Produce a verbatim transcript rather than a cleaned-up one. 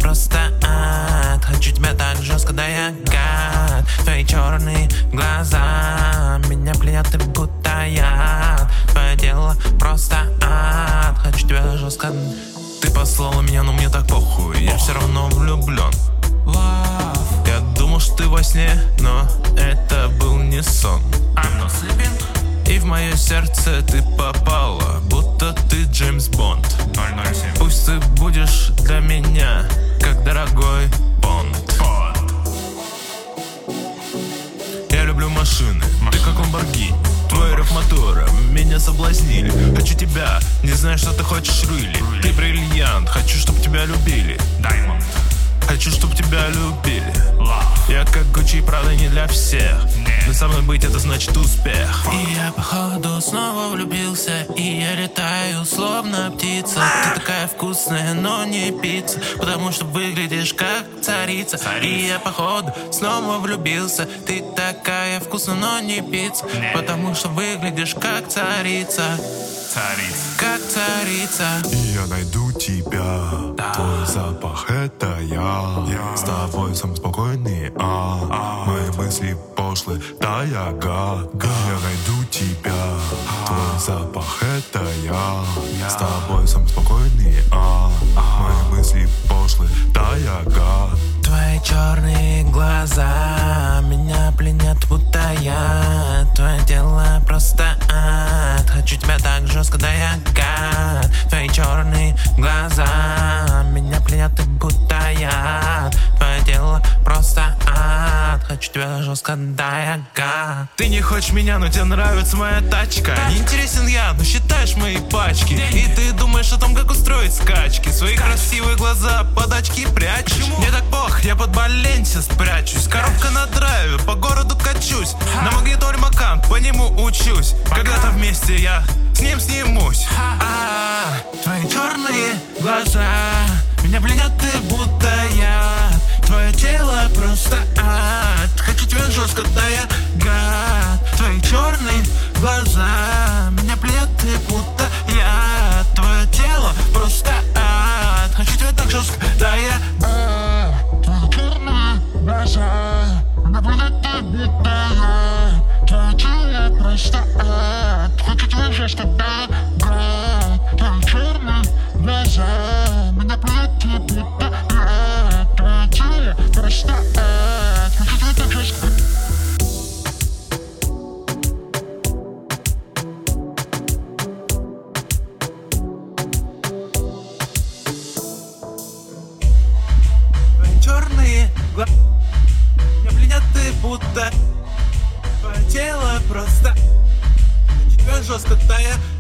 просто ад. Хочу тебя так жестко, да я гад. Твои черные глаза меня пленят, ты будто яд. Твое тело просто ад. Хочу тебя жестко. Ты послала меня, но мне так похуй. Я все равно влюблен. Я думал, что ты во сне, но это был не сон. И в мое сердце ты попала, будто ты Джеймс Бонд. ноль ноль семь. Пусть ты будешь для меня, как дорогой Бонд. Я люблю машины, ты как Ламборгини. Твой рев мотора меня соблазнили. Хочу тебя, не знаю, что ты хочешь, рыли. Ты бриллиант, хочу, чтоб тебя любили. Diamond. Хочу, чтоб тебя любили. Love. Я как Гуччи, правда не для всех. Нет. Но со мной быть это значит успех. И я походу снова влюбился. И я летаю словно птица. Ты такая вкусная, но не пицца. Потому что выглядишь как царица. Царица. И я походу снова влюбился. Ты такая вкусная, но не пицца. Нет. Потому что выглядишь как царица. Царица. Как царица. И я найду тебя. Да. Твой запах — это я. Я. С тобой сам спокойный, а, А. мои мысли пошлы, да я гад. И я найду тебя. Твой запах — это я. Я. С тобой сам спокойный, а, мои мысли пошлы, да я гад. Твои черные глаза меня пленят, будто я. Твое тело просто ад. Хочу тебя так жестко, да я гад. Твои черные глаза меня пленят, ты будто я. Твое тело просто ад. Хочу тебя жестко, да я гад. Ты не хочешь меня, но тебе нравится моя тачка. Не интересен я, но считаешь мои пачки. И ты думаешь о том, как устроить скачки. Свои красивые глаза под очки прячешь. Мне так пох, я под Баленси спрячусь. Коробка на драйве, по городу качусь. На магнитоле Макан, по нему учусь. Когда-то вместе я с ним снимусь. А, твои черные глаза меня пленят, ты будто я. Твое тело просто ад. Хочу тебя жестко, да я гад. Твои черные глаза меня пленят, ты будто я. Твое тело просто ад. Хочу тебя так жестко, да я гад. Твои черные глаза меня пленят, ты будто я. Твое тело просто ад. Хочу тебя жестко, да я гад. Твои черные глаза меня пленят, ты будто я. Твое тело просто ад. Хочу тебя так жестко. Черные глаза меня пленят, ты будто твое тело просто. Хочу тебя жестко, да я